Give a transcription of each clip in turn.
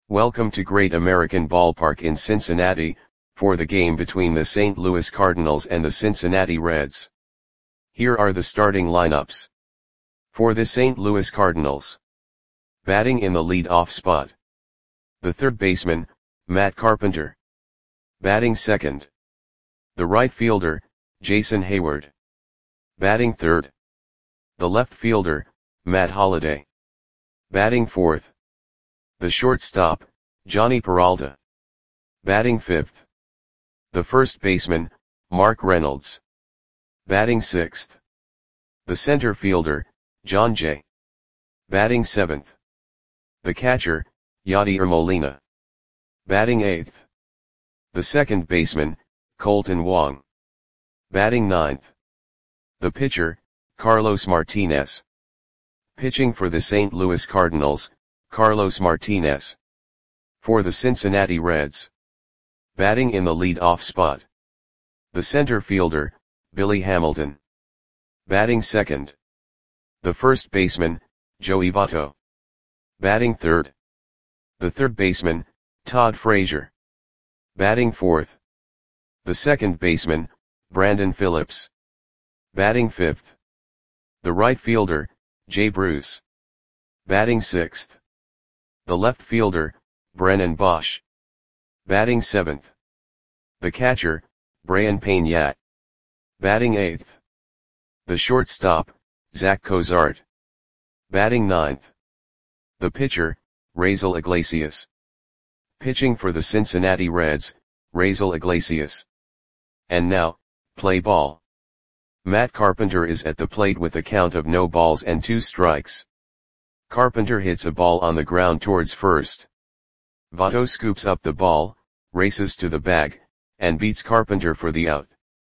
Welcome to Great American Ballpark in Cincinnati, for the game between the St. Louis Cardinals and the Cincinnati Reds. Here are the starting lineups. For the St. Louis Cardinals. Batting in the lead-off spot. The third baseman, Matt Carpenter. Batting second. The right fielder, Jason Heyward. Batting third. The left fielder, Matt Holliday. Batting fourth. The shortstop, Jhonny Peralta. Batting fifth. The first baseman, Mark Reynolds. Batting sixth. The center fielder, Jon Jay. Batting seventh. The catcher, Yadier Molina. Batting eighth. The second baseman, Kolten Wong. Batting ninth. The pitcher, Carlos Martinez. Pitching for the St. Louis Cardinals, Carlos Martinez. For the Cincinnati Reds. Batting in the lead-off spot. The center fielder, Billy Hamilton. Batting second. The first baseman, Joey Votto. Batting third. The third baseman, Todd Frazier. Batting fourth. The second baseman, Brandon Phillips. Batting fifth. The right fielder, Jay Bruce. Batting sixth. The left fielder, Brennan Boesch. Batting seventh. The catcher, Brayan Peña. Batting eighth. The shortstop, Zach Cozart. Batting ninth. The pitcher, Raisel Iglesias. Pitching for the Cincinnati Reds, Raisel Iglesias. And now, play ball. Matt Carpenter is at the plate with a count of no balls and 2 strikes. Carpenter hits a ball on the ground towards first. Votto scoops up the ball, races to the bag, and beats Carpenter for the out.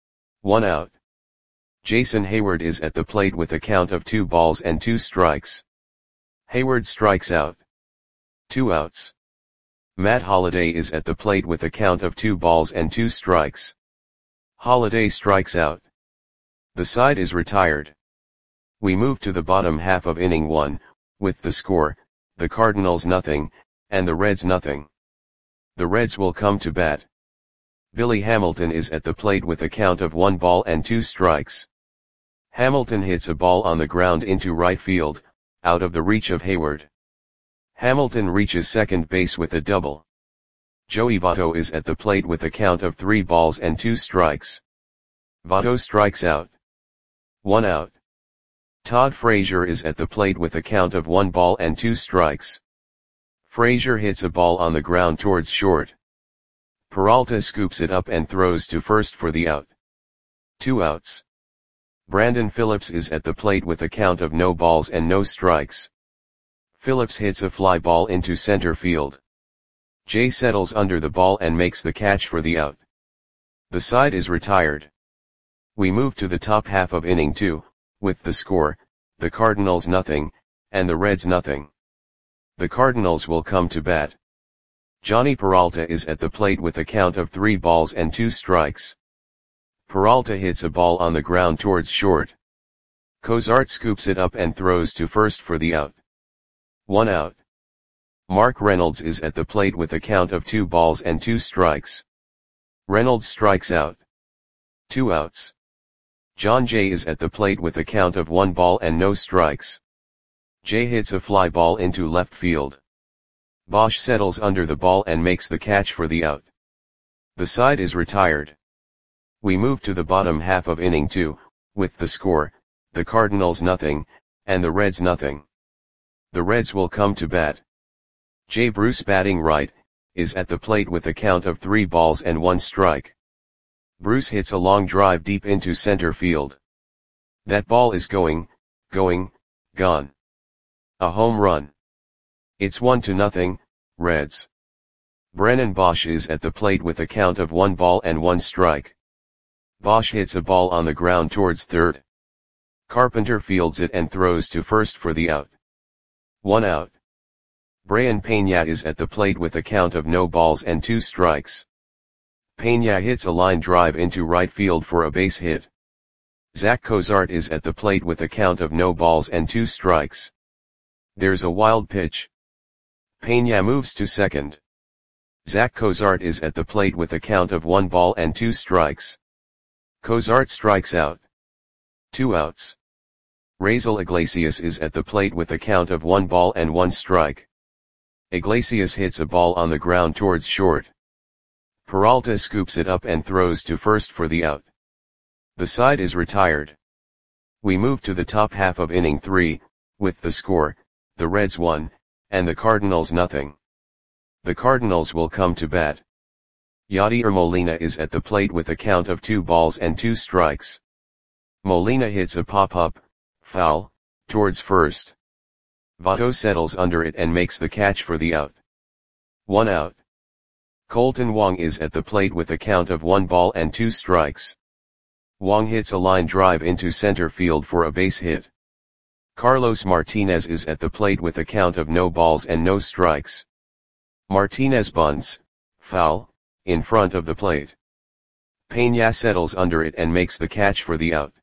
1 out. Jason Heyward is at the plate with a count of 2 balls and 2 strikes. Heyward strikes out. 2 outs. Matt Holliday is at the plate with a count of 2 balls and 2 strikes. Holliday strikes out. The side is retired. We move to the bottom half of inning 1, with the score, the Cardinals nothing, and the Reds nothing. The Reds will come to bat. Billy Hamilton is at the plate with a count of 1 ball and 2 strikes. Hamilton hits a ball on the ground into right field, out of the reach of Heyward. Hamilton reaches second base with a double. Joey Votto is at the plate with a count of 3 balls and 2 strikes. Votto strikes out. 1 out. Todd Frazier is at the plate with a count of 1 ball and 2 strikes. Frazier hits a ball on the ground towards short. Peralta scoops it up and throws to first for the out. 2 outs. Brandon Phillips is at the plate with a count of no balls and no strikes. Phillips hits a fly ball into center field. Jay settles under the ball and makes the catch for the out. The side is retired. We move to the top half of inning 2, with the score, the Cardinals nothing, and the Reds nothing. The Cardinals will come to bat. Jhonny Peralta is at the plate with a count of 3 balls and 2 strikes. Peralta hits a ball on the ground towards short. Cozart scoops it up and throws to first for the out. 1 out. Mark Reynolds is at the plate with a count of 2 balls and 2 strikes. Reynolds strikes out. 2 outs. Jon Jay is at the plate with a count of 1 ball and no strikes. Jay hits a fly ball into left field. Boesch settles under the ball and makes the catch for the out. The side is retired. We move to the bottom half of inning 2, with the score, the Cardinals nothing, and the Reds nothing. The Reds will come to bat. Jay Bruce batting right, is at the plate with a count of 3 balls and 1 strike. Bruce hits a long drive deep into center field. That ball is going, gone. A home run. It's 1-0, Reds. Brennan Boesch is at the plate with a count of 1 ball and 1 strike. Boesch hits a ball on the ground towards third. Carpenter fields it and throws to first for the out. 1 out. Brayan Peña is at the plate with a count of no balls and 2 strikes. Peña hits a line drive into right field for a base hit. Zach Cozart is at the plate with a count of no balls and 2 strikes. There's a wild pitch. Peña moves to second. Zach Cozart is at the plate with a count of 1 ball and 2 strikes. Cozart strikes out. 2 outs. Raisel Iglesias is at the plate with a count of 1 ball and 1 strike. Iglesias hits a ball on the ground towards short. Peralta scoops it up and throws to first for the out. The side is retired. We move to the top half of inning 3, with the score, the Reds 1, and the Cardinals nothing. The Cardinals will come to bat. Yadier Molina is at the plate with a count of 2 balls and 2 strikes. Molina hits a pop-up, foul, towards first. Votto settles under it and makes the catch for the out. 1 out. Colton Wong is at the plate with a count of 1 ball and 2 strikes. Wong hits a line drive into center field for a base hit. Carlos Martinez is at the plate with a count of no balls and no strikes. Martinez bunts, foul, in front of the plate. Peña settles under it and makes the catch for the out.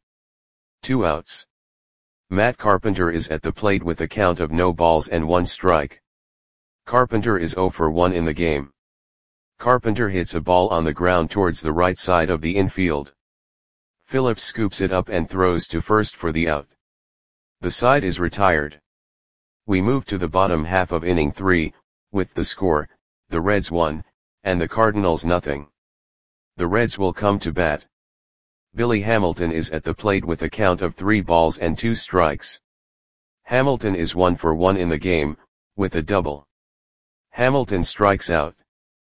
2 outs. Matt Carpenter is at the plate with a count of no balls and 1 strike. Carpenter is 0 for 1 in the game. Carpenter hits a ball on the ground towards the right side of the infield. Phillips scoops it up and throws to first for the out. The side is retired. We move to the bottom half of inning 3, with the score, the Reds 1, and the Cardinals nothing. The Reds will come to bat. Billy Hamilton is at the plate with a count of 3 balls and 2 strikes. Hamilton is 1 for 1 in the game, with a double. Hamilton strikes out.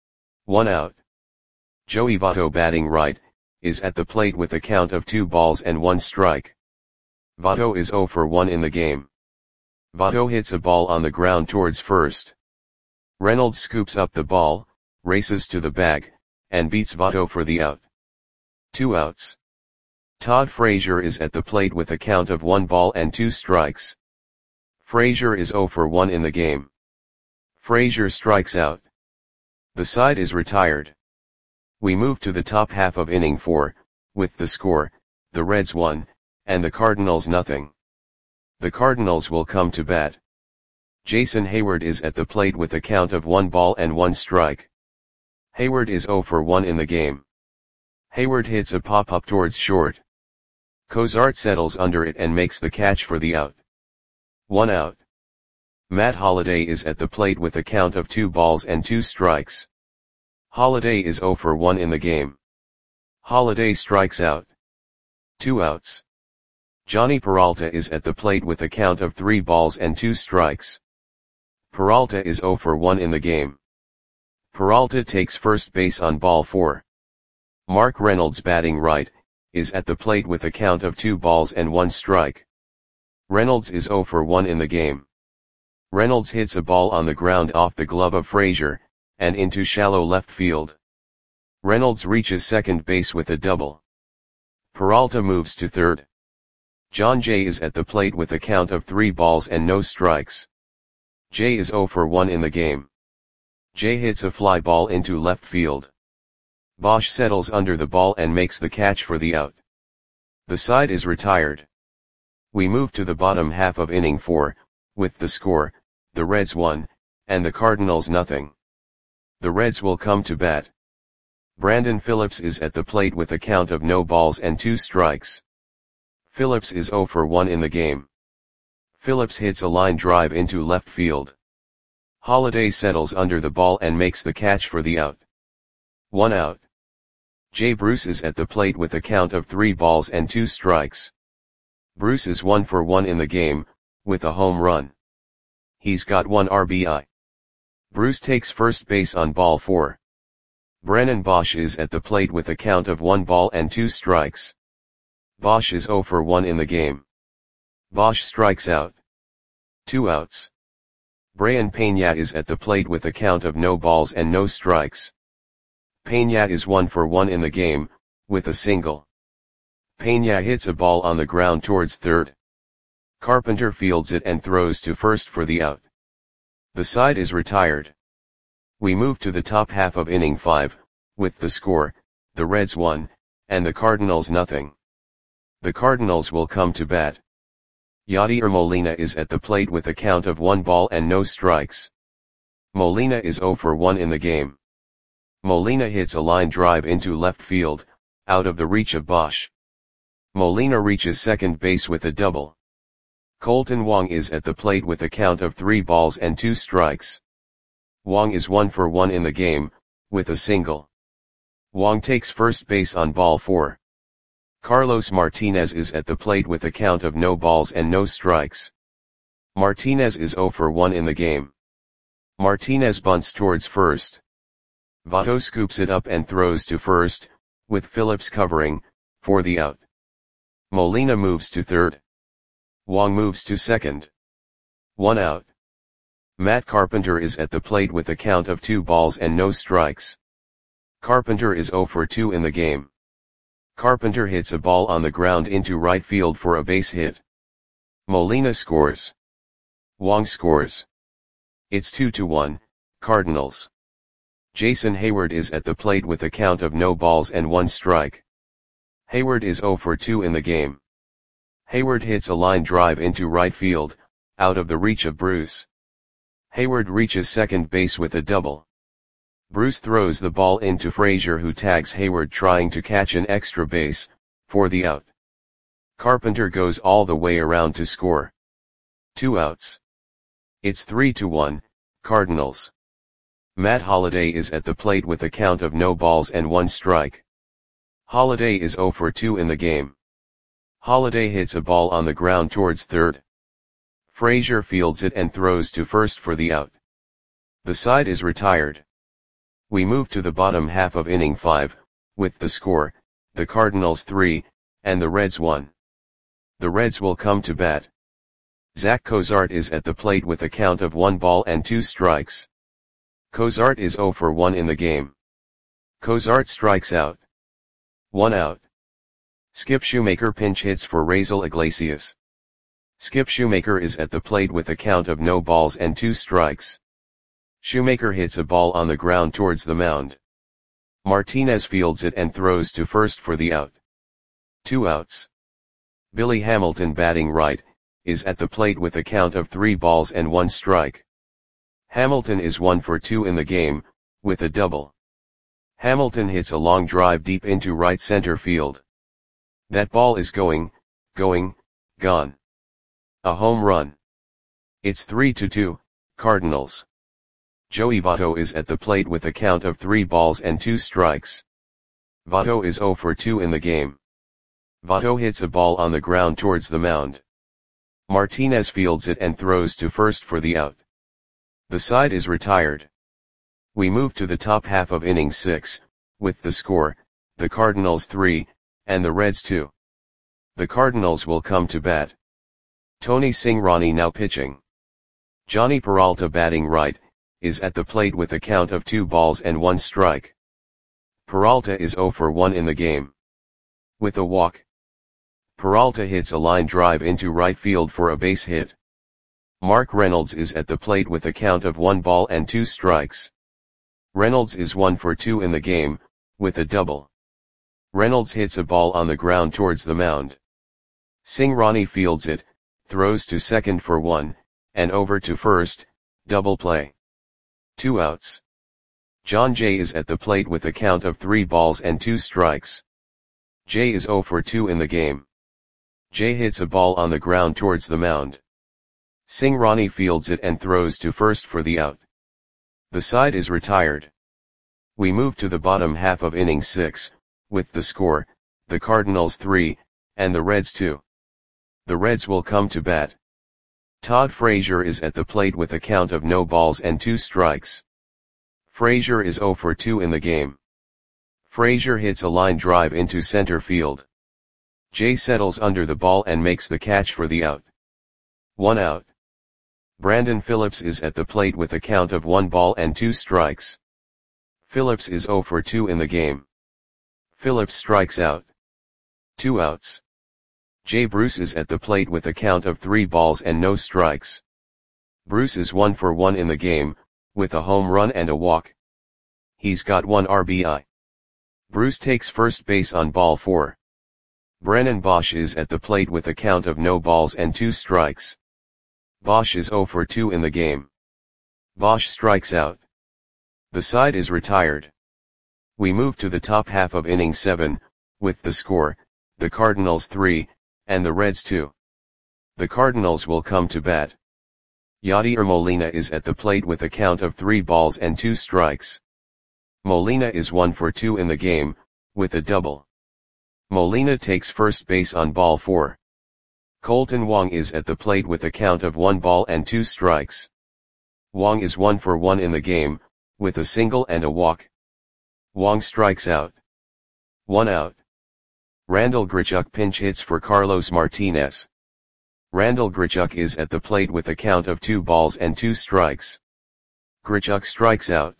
1 out. Joey Votto, batting right, is at the plate with a count of 2 balls and 1 strike. Votto is 0 for 1 in the game. Votto hits a ball on the ground towards first. Reynolds scoops up the ball, races to the bag, and beats Votto for the out. 2 outs. Todd Frazier is at the plate with a count of 1 ball and 2 strikes. Frazier is 0 for 1 in the game. Frazier strikes out. The side is retired. We move to the top half of inning 4, with the score, the Reds 1, and the Cardinals nothing. The Cardinals will come to bat. Jason Hayward is at the plate with a count of 1 ball and 1 strike. Hayward is 0 for 1 in the game. Hayward hits a pop-up towards short. Cozart settles under it and makes the catch for the out. 1 out. Matt Holliday is at the plate with a count of 2 balls and 2 strikes. Holliday is 0 for 1 in the game. Holliday strikes out. 2 outs. Johnny Peralta is at the plate with a count of 3 balls and 2 strikes. Peralta is 0 for 1 in the game. Peralta takes first base on ball 4. Mark Reynolds, batting right, is at the plate with a count of 2 balls and 1 strike. Reynolds is 0 for 1 in the game. Reynolds hits a ball on the ground off the glove of Frazier, and into shallow left field. Reynolds reaches second base with a double. Peralta moves to third. John Jay is at the plate with a count of 3 balls and no strikes. Jay is 0 for 1 in the game. Jay hits a fly ball into left field. Bosch settles under the ball and makes the catch for the out. The side is retired. We move to the bottom half of inning 4, with the score, the Reds 1, and the Cardinals nothing. The Reds will come to bat. Brandon Phillips is at the plate with a count of no balls and 2 strikes. Phillips is 0 for 1 in the game. Phillips hits a line drive into left field. Holliday settles under the ball and makes the catch for the out. 1 out. Jay Bruce is at the plate with a count of 3 balls and 2 strikes. Bruce is 1 for 1 in the game, with a home run. He's got 1 RBI. Bruce takes first base on ball 4. Brennan Bosch is at the plate with a count of 1 ball and 2 strikes. Bosch is 0 for 1 in the game. Bosch strikes out. 2 outs. Brayan Peña is at the plate with a count of no balls and no strikes. Peña is 1 for 1 in the game, with a single. Peña hits a ball on the ground towards third. Carpenter fields it and throws to first for the out. The side is retired. We move to the top half of inning 5, with the score, the Reds 1, and the Cardinals nothing. The Cardinals will come to bat. Yadier Molina is at the plate with a count of 1 ball and no strikes. Molina is 0 for 1 in the game. Molina hits a line drive into left field, out of the reach of Bosch. Molina reaches second base with a double. Kolten Wong is at the plate with a count of 3 balls and 2 strikes. Wong is 1 for 1 in the game, with a single. Wong takes first base on ball 4. Carlos Martinez is at the plate with a count of no balls and no strikes. Martinez is 0 for 1 in the game. Martinez bunts towards first. Votto scoops it up and throws to first, with Phillips covering, for the out. Molina moves to third. Wong moves to second. 1 out. Matt Carpenter is at the plate with a count of 2 balls and no strikes. Carpenter is 0 for 2 in the game. Carpenter hits a ball on the ground into right field for a base hit. Molina scores. Wong scores. It's 2-1, Cardinals. Jason Heyward is at the plate with a count of no balls and 1 strike. Heyward is 0 for 2 in the game. Heyward hits a line drive into right field, out of the reach of Bruce. Heyward reaches second base with a double. Bruce throws the ball into Frazier, who tags Heyward trying to catch an extra base, for the out. Carpenter goes all the way around to score. 2 outs. It's 3-1, Cardinals. Matt Holliday is at the plate with a count of no balls and 1 strike. Holliday is 0 for 2 in the game. Holliday hits a ball on the ground towards third. Frazier fields it and throws to first for the out. The side is retired. We move to the bottom half of inning 5, with the score, the Cardinals 3, and the Reds 1. The Reds will come to bat. Zach Cozart is at the plate with a count of 1 ball and 2 strikes. Cozart is 0 for 1 in the game. Cozart strikes out. 1 out. Skip Shoemaker pinch hits for Raisel Iglesias. Skip Shoemaker is at the plate with a count of no balls and 2 strikes. Shoemaker hits a ball on the ground towards the mound. Martinez fields it and throws to first for the out. 2 outs. Billy Hamilton, batting right, is at the plate with a count of 3 balls and 1 strike. Hamilton is 1 for 2 in the game, with a double. Hamilton hits a long drive deep into right center field. That ball is going, gone. A home run. It's 3-2, Cardinals. Joey Votto is at the plate with a count of 3 balls and 2 strikes. Votto is 0 for 2 in the game. Votto hits a ball on the ground towards the mound. Martinez fields it and throws to first for the out. The side is retired. We move to the top half of inning 6, with the score, the Cardinals 3, and the Reds 2. The Cardinals will come to bat. Tony Cingrani now pitching. Johnny Peralta, batting right, is at the plate with a count of 2 balls and 1 strike. Peralta is 0 for 1 in the game. With a walk. Peralta hits a line drive into right field for a base hit. Mark Reynolds is at the plate with a count of 1 ball and 2 strikes. Reynolds is 1 for 2 in the game, with a double. Reynolds hits a ball on the ground towards the mound. Cingrani fields it, throws to second for 1, and over to first, double play. 2 outs. John Jay is at the plate with a count of 3 balls and 2 strikes. Jay is 0 for 2 in the game. Jay hits a ball on the ground towards the mound. Cingrani fields it and throws to first for the out. The side is retired. We move to the bottom half of inning 6, with the score, the Cardinals 3, and the Reds 2. The Reds will come to bat. Todd Frazier is at the plate with a count of no balls and 2 strikes. Frazier is 0 for 2 in the game. Frazier hits a line drive into center field. Jay settles under the ball and makes the catch for the out. 1 out. Brandon Phillips is at the plate with a count of 1 ball and 2 strikes. Phillips is 0 for 2 in the game. Phillips strikes out. 2 outs. Jay Bruce is at the plate with a count of 3 balls and no strikes. Bruce is 1 for 1 in the game, with a home run and a walk. He's got 1 RBI. Bruce takes first base on ball 4. Brennan Bosch is at the plate with a count of no balls and 2 strikes. Bosch is 0 for 2 in the game. Bosch strikes out. The side is retired. We move to the top half of inning 7, with the score, the Cardinals 3, and the Reds 2. The Cardinals will come to bat. Yadier Molina is at the plate with a count of 3 balls and 2 strikes. Molina is 1 for 2 in the game, with a double. Molina takes first base on ball 4. Colton Wong is at the plate with a count of 1 ball and 2 strikes. Wong is 1 for 1 in the game, with a single and a walk. Wong strikes out. 1 out. Randal Grichuk pinch hits for Carlos Martinez. Randal Grichuk is at the plate with a count of 2 balls and 2 strikes. Grichuk strikes out.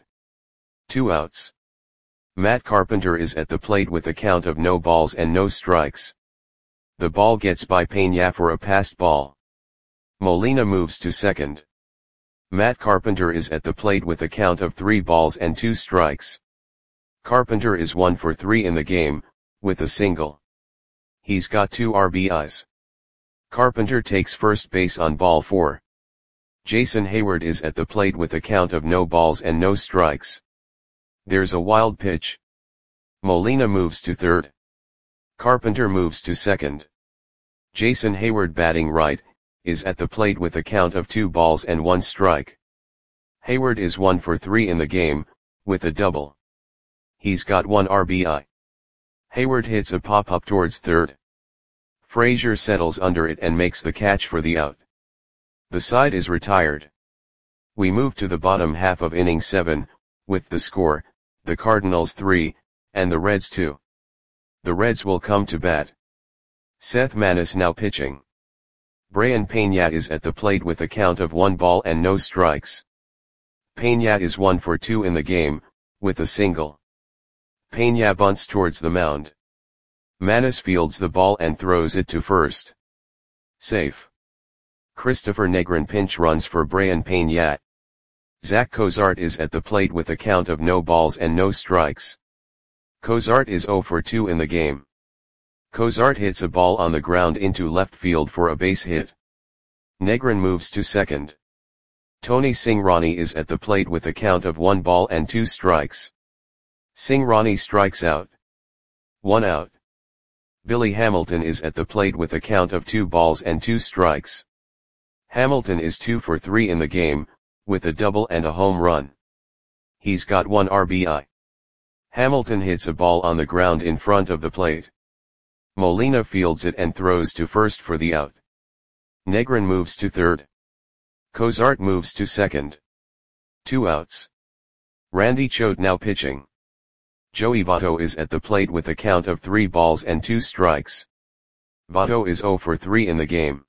2 outs. Matt Carpenter is at the plate with a count of no balls and no strikes. The ball gets by Peña for a passed ball. Molina moves to second. Matt Carpenter is at the plate with a count of 3 balls and 2 strikes. Carpenter is 1 for 3 in the game, with a single. He's got 2 RBIs. Carpenter takes first base on ball 4. Jason Hayward is at the plate with a count of no balls and no strikes. There's a wild pitch. Molina moves to third. Carpenter moves to second. Jason Hayward, batting right, is at the plate with a count of 2 balls and 1 strike. Hayward is 1 for 3 in the game, with a double. He's got 1 RBI. Hayward hits a pop-up towards third. Frazier settles under it and makes the catch for the out. The side is retired. We move to the bottom half of inning 7, with the score, the Cardinals 3, and the Reds 2. The Reds will come to bat. Seth Maness now pitching. Brayan Peña is at the plate with a count of 1 ball and no strikes. Peña is 1 for 2 in the game, with a single. Peña bunts towards the mound. Maness fields the ball and throws it to first. Safe. Christopher Negrin pinch runs for Brayan Peña. Zach Cozart is at the plate with a count of no balls and no strikes. Cozart is 0 for 2 in the game. Cozart hits a ball on the ground into left field for a base hit. Negrin moves to second. Tony Cingrani is at the plate with a count of 1 ball and 2 strikes. Cingrani strikes out. 1 out. Billy Hamilton is at the plate with a count of 2 balls and 2 strikes. Hamilton is 2 for 3 in the game, with a double and a home run. He's got 1 RBI. Hamilton hits a ball on the ground in front of the plate. Molina fields it and throws to first for the out. Negrin moves to third. Cozart moves to second. 2 outs. Randy Choate now pitching. Joey Votto is at the plate with a count of 3 balls and 2 strikes. Votto is 0 for 3 in the game.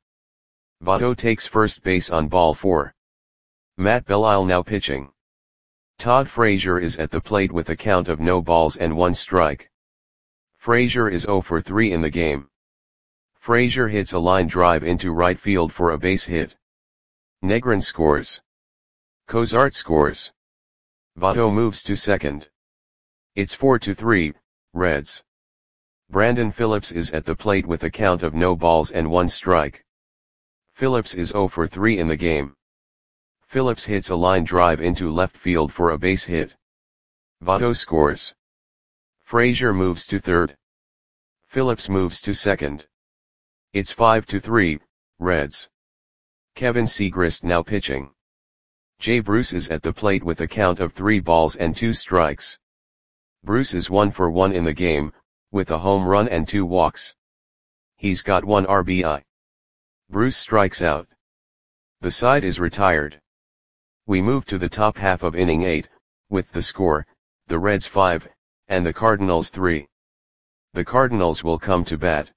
Votto takes first base on ball 4. Matt Belisle now pitching. Todd Frazier is at the plate with a count of no balls and 1 strike. Frazier is 0 for 3 in the game. Frazier hits a line drive into right field for a base hit. Negrin scores. Cozart scores. Votto moves to second. It's 4-3, Reds. Brandon Phillips is at the plate with a count of no balls and 1 strike. Phillips is 0 for 3 in the game. Phillips hits a line drive into left field for a base hit. Votto scores. Frazier moves to third. Phillips moves to second. It's 5-3, Reds. Kevin Segrist now pitching. Jay Bruce is at the plate with a count of 3 balls and 2 strikes. Bruce is 1 for 1 in the game, with a home run and 2 walks. He's got 1 RBI. Bruce strikes out. The side is retired. We move to the top half of inning 8, with the score, the Reds 5, and the Cardinals 3. The Cardinals will come to bat.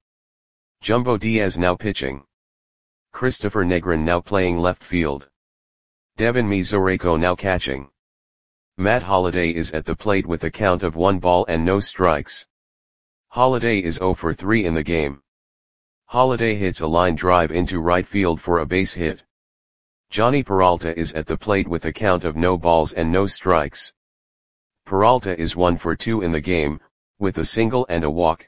Jumbo Diaz now pitching. Christopher Negrin now playing left field. Devin Mesoraco now catching. Matt Holliday is at the plate with a count of 1 ball and no strikes. Holliday is 0 for 3 in the game. Holliday hits a line drive into right field for a base hit. Johnny Peralta is at the plate with a count of no balls and no strikes. Peralta is 1 for 2 in the game, with a single and a walk.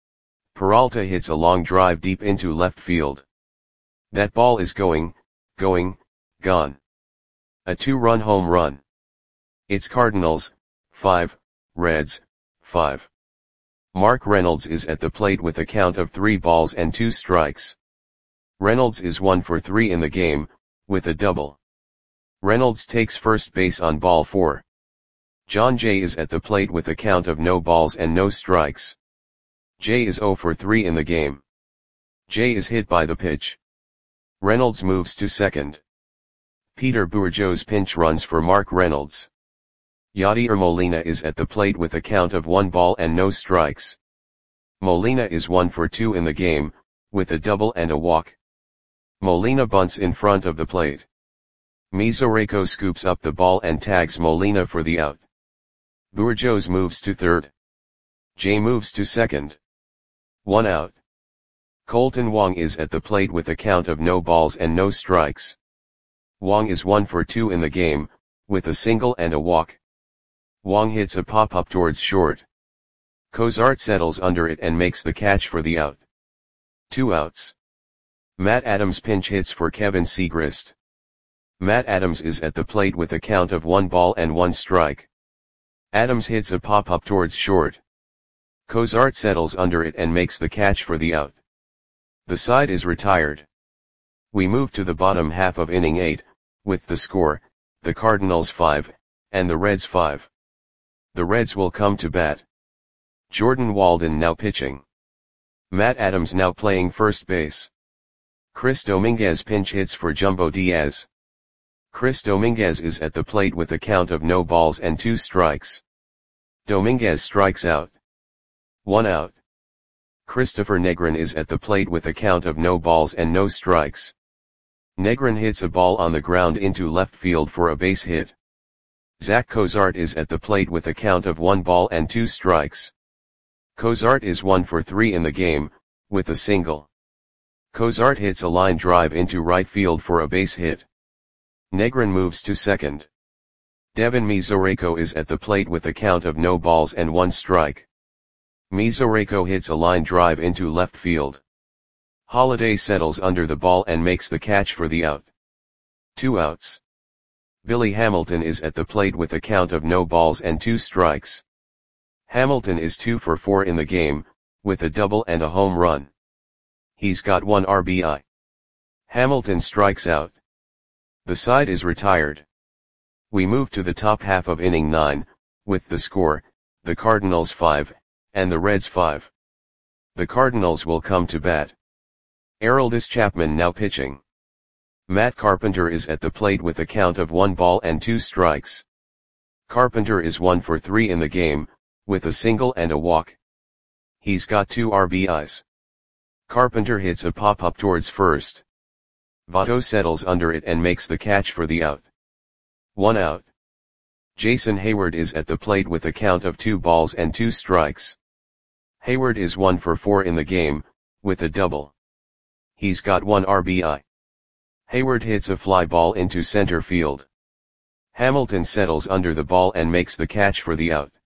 Peralta hits a long drive deep into left field. That ball is gone. A 2-run home run. It's Cardinals, 5, Reds, 5. Mark Reynolds is at the plate with a count of 3 balls and 2 strikes. Reynolds is 1 for 3 in the game, with a double. Reynolds takes first base on ball 4. John Jay is at the plate with a count of no balls and no strikes. Jay is 0 for 3 in the game. Jay is hit by the pitch. Reynolds moves to second. Peter Bourgeau's pinch runs for Mark Reynolds. Yadier Molina is at the plate with a count of 1 ball and no strikes. Molina is 1 for 2 in the game, with a double and a walk. Molina bunts in front of the plate. Mesoraco scoops up the ball and tags Molina for the out. Bourgeau moves to third. Jay moves to second. 1 out. Colton Wong is at the plate with a count of no balls and no strikes. Wong is 1 for 2 in the game, with a single and a walk. Wong hits a pop-up towards short. Cozart settles under it and makes the catch for the out. 2 outs. Matt Adams pinch hits for Kevin Segrist. Matt Adams is at the plate with a count of 1 ball and 1 strike. Adams hits a pop-up towards short. Cozart settles under it and makes the catch for the out. The side is retired. We move to the bottom half of inning 8, with the score, the Cardinals 5, and the Reds 5. The Reds will come to bat. Jordan Walden now pitching. Matt Adams now playing first base. Chris Dominguez pinch hits for Jumbo Diaz. Chris Dominguez is at the plate with a count of no balls and 2 strikes. Dominguez strikes out. 1 out. Christopher Negrin is at the plate with a count of no balls and no strikes. Negrin hits a ball on the ground into left field for a base hit. Zach Cozart is at the plate with a count of 1 ball and 2 strikes. Cozart is 1 for 3 in the game, with a single. Cozart hits a line drive into right field for a base hit. Negrin moves to second. Devin Mesoraco is at the plate with a count of no balls and 1 strike. Mesoraco hits a line drive into left field. Holiday settles under the ball and makes the catch for the out. 2 outs. Billy Hamilton is at the plate with a count of no balls and 2 strikes. Hamilton is 2 for 4 in the game, with a double and a home run. He's got 1 RBI. Hamilton strikes out. The side is retired. We move to the top half of inning 9, with the score, the Cardinals 5, and the Reds 5. The Cardinals will come to bat. Aroldis Chapman now pitching. Matt Carpenter is at the plate with a count of 1 ball and 2 strikes. Carpenter is 1 for 3 in the game, with a single and a walk. He's got 2 RBIs. Carpenter hits a pop-up towards first. Votto settles under it and makes the catch for the out. 1 out. Jason Hayward is at the plate with a count of 2 balls and 2 strikes. Hayward is 1 for 4 in the game, with a double. He's got 1 RBI. Hayward hits a fly ball into center field. Hamilton settles under the ball and makes the catch for the out.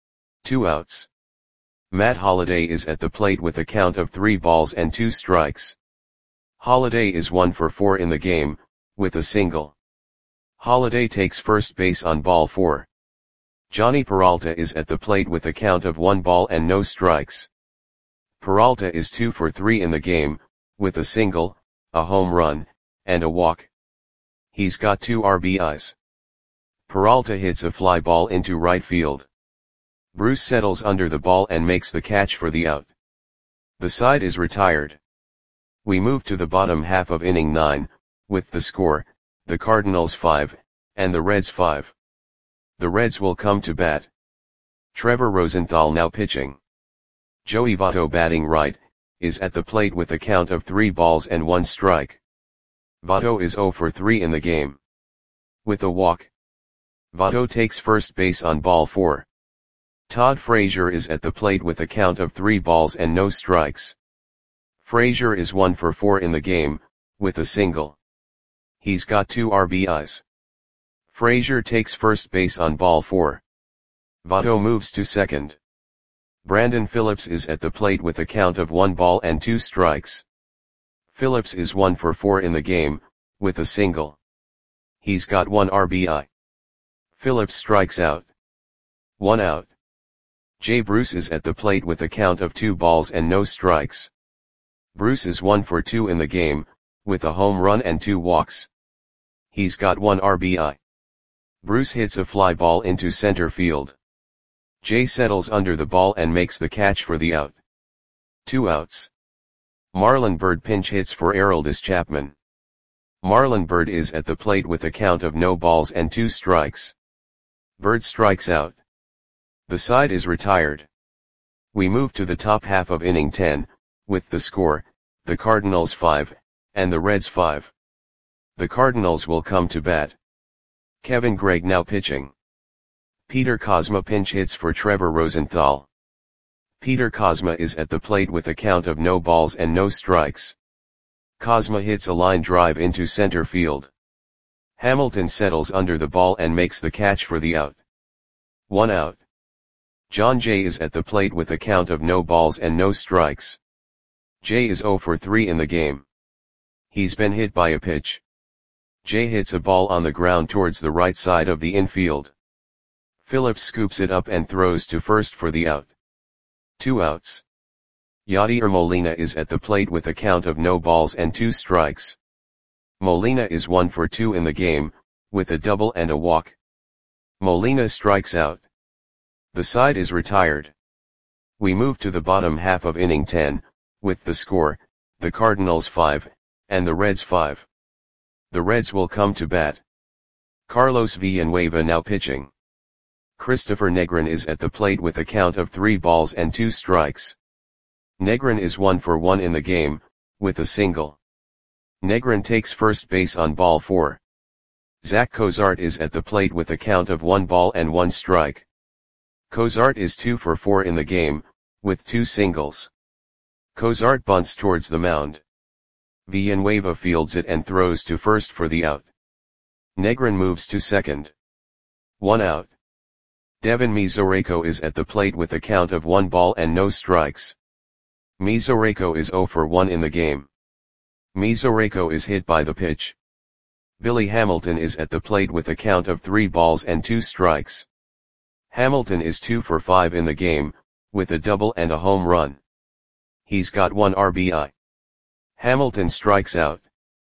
2 outs. Matt Holliday is at the plate with a count of 3 balls and 2 strikes. Holliday is 1 for 4 in the game, with a single. Holliday takes first base on ball 4. Johnny Peralta is at the plate with a count of 1 ball and no strikes. Peralta is 2 for 3 in the game, with a single, a home run, and a walk. He's got 2 RBIs. Peralta hits a fly ball into right field. Bruce settles under the ball and makes the catch for the out. The side is retired. We move to the bottom half of inning 9, with the score, the Cardinals 5, and the Reds 5. The Reds will come to bat. Trevor Rosenthal now pitching. Joey Votto batting right, is at the plate with a count of 3 balls and 1 strike. Votto is 0 for 3 in the game. With a walk. Votto takes first base on ball 4. Todd Frazier is at the plate with a count of 3 balls and no strikes. Frazier is 1 for 4 in the game, with a single. He's got 2 RBIs. Frazier takes first base on ball 4. Votto moves to second. Brandon Phillips is at the plate with a count of 1 ball and 2 strikes. Phillips is 1 for 4 in the game, with a single. He's got 1 RBI. Phillips strikes out. 1 out. Jay Bruce is at the plate with a count of 2 balls and no strikes. Bruce is 1 for 2 in the game, with a home run and 2 walks. He's got 1 RBI. Bruce hits a fly ball into center field. Jay settles under the ball and makes the catch for the out. 2 outs. Marlon Byrd pinch hits for Aroldis Chapman. Marlon Byrd is at the plate with a count of no balls and 2 strikes. Byrd strikes out. The side is retired. We move to the top half of inning 10, with the score, the Cardinals 5, and the Reds 5. The Cardinals will come to bat. Kevin Gregg now pitching. Peter Kozma pinch hits for Trevor Rosenthal. Peter Kozma is at the plate with a count of no balls and no strikes. Kozma hits a line drive into center field. Hamilton settles under the ball and makes the catch for the out. 1 out. John Jay is at the plate with a count of no balls and no strikes. Jay is 0 for 3 in the game. He's been hit by a pitch. Jay hits a ball on the ground towards the right side of the infield. Phillips scoops it up and throws to first for the out. 2 outs. Yadier Molina is at the plate with a count of no balls and 2 strikes. Molina is 1 for 2 in the game, with a double and a walk. Molina strikes out. The side is retired. We move to the bottom half of inning 10, with the score, the Cardinals 5, and the Reds 5. The Reds will come to bat. Carlos Villanueva now pitching. Christopher Negrin is at the plate with a count of 3 balls and 2 strikes. Negrin is 1 for 1 in the game, with a single. Negrin takes first base on ball 4. Zach Cozart is at the plate with a count of 1 ball and 1 strike. Cozart is 2 for 4 in the game, with 2 singles. Cozart bunts towards the mound. Villanueva fields it and throws to first for the out. Negrin moves to second. 1 out. Devin Mesoraco is at the plate with a count of 1 ball and no strikes. Mesoraco is 0 for 1 in the game. Mesoraco is hit by the pitch. Billy Hamilton is at the plate with a count of 3 balls and 2 strikes. Hamilton is 2 for 5 in the game, with a double and a home run. He's got 1 RBI. Hamilton strikes out.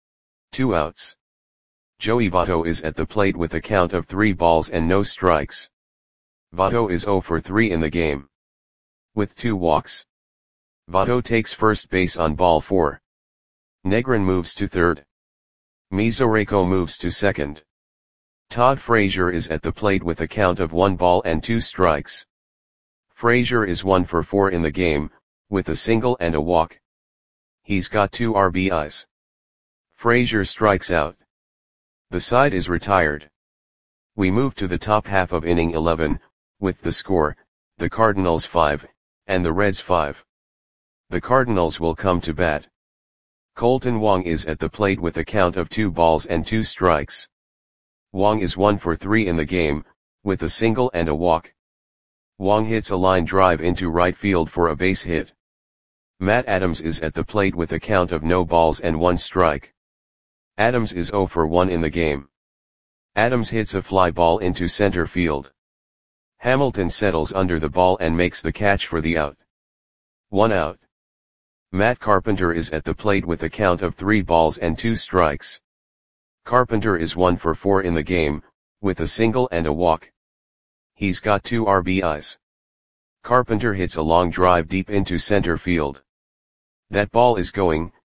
2 outs. Joey Votto is at the plate with a count of 3 balls and no strikes. Votto is 0 for 3 in the game. With 2 walks. Votto takes first base on ball 4. Negrin moves to third. Mesoraco moves to second. Todd Frazier is at the plate with a count of 1 ball and 2 strikes. Frazier is 1 for 4 in the game, with a single and a walk. He's got 2 RBIs. Frazier strikes out. The side is retired. We move to the top half of inning 11, with the score, the Cardinals 5, and the Reds 5. The Cardinals will come to bat. Colton Wong is at the plate with a count of 2 balls and 2 strikes. Wong is 1 for 3 in the game, with a single and a walk. Wong hits a line drive into right field for a base hit. Matt Adams is at the plate with a count of no balls and 1 strike. Adams is 0 for 1 in the game. Adams hits a fly ball into center field. Hamilton settles under the ball and makes the catch for the out. 1 out. Matt Carpenter is at the plate with a count of 3 balls and 2 strikes. Carpenter is 1 for 4 in the game, with a single and a walk. He's got 2 RBIs. Carpenter hits a long drive deep into center field. That ball is gone.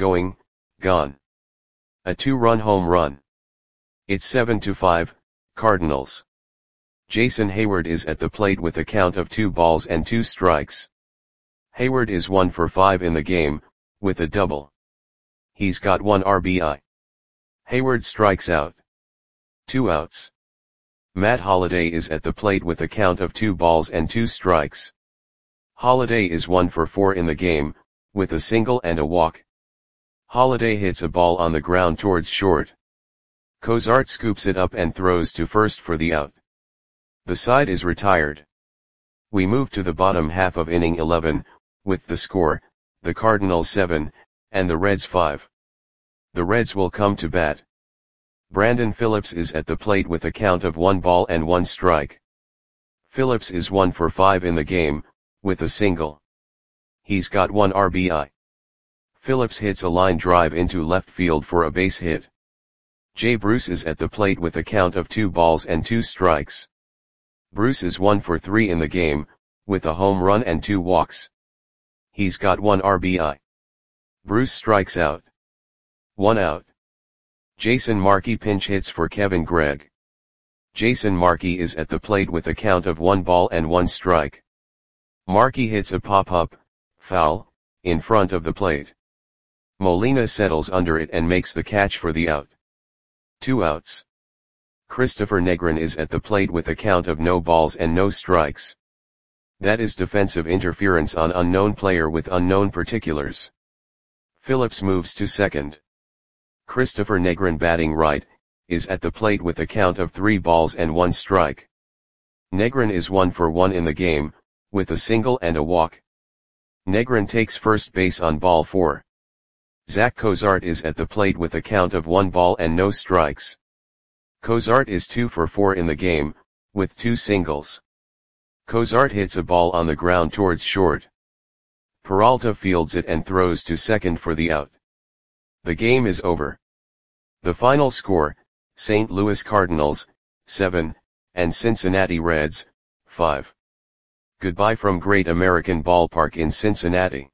A 2-run home run. It's 7-5, Cardinals. Jason Hayward is at the plate with a count of 2 balls and 2 strikes. Hayward is 1 for 5 in the game, with a double. He's got 1 RBI. Hayward strikes out. 2 outs. Matt Holliday is at the plate with a count of 2 balls and 2 strikes. Holliday is 1 for 4 in the game, with a single and a walk. Holliday hits a ball on the ground towards short. Cozart scoops it up and throws to first for the out. The side is retired. We move to the bottom half of inning 11, with the score, the Cardinals 7, and the Reds 5. The Reds will come to bat. Brandon Phillips is at the plate with a count of 1 ball and 1 strike. Phillips is 1 for 5 in the game, with a single. He's got 1 RBI. Phillips hits a line drive into left field for a base hit. Jay Bruce is at the plate with a count of 2 balls and 2 strikes. Bruce is 1 for 3 in the game, with a home run and 2 walks. He's got 1 RBI. Bruce strikes out. 1 out. Jason Markey pinch hits for Kevin Gregg. Jason Markey is at the plate with a count of 1 ball and 1 strike. Markey hits a pop-up, foul, in front of the plate. Molina settles under it and makes the catch for the out. 2 outs. Christopher Negrin is at the plate with a count of no balls and no strikes. That is defensive interference on unknown player with unknown particulars. Phillips moves to second. Christopher Negrin, batting right, is at the plate with a count of 3 balls and 1 strike. Negrin is 1 for 1 in the game, with a single and a walk. Negrin takes first base on ball 4. Zach Cozart is at the plate with a count of 1 ball and no strikes. Cozart is 2 for 4 in the game, with 2 singles. Cozart hits a ball on the ground towards short. Peralta fields it and throws to second for the out. The game is over. The final score, St. Louis Cardinals, 7, and Cincinnati Reds, 5. Goodbye from Great American Ballpark in Cincinnati.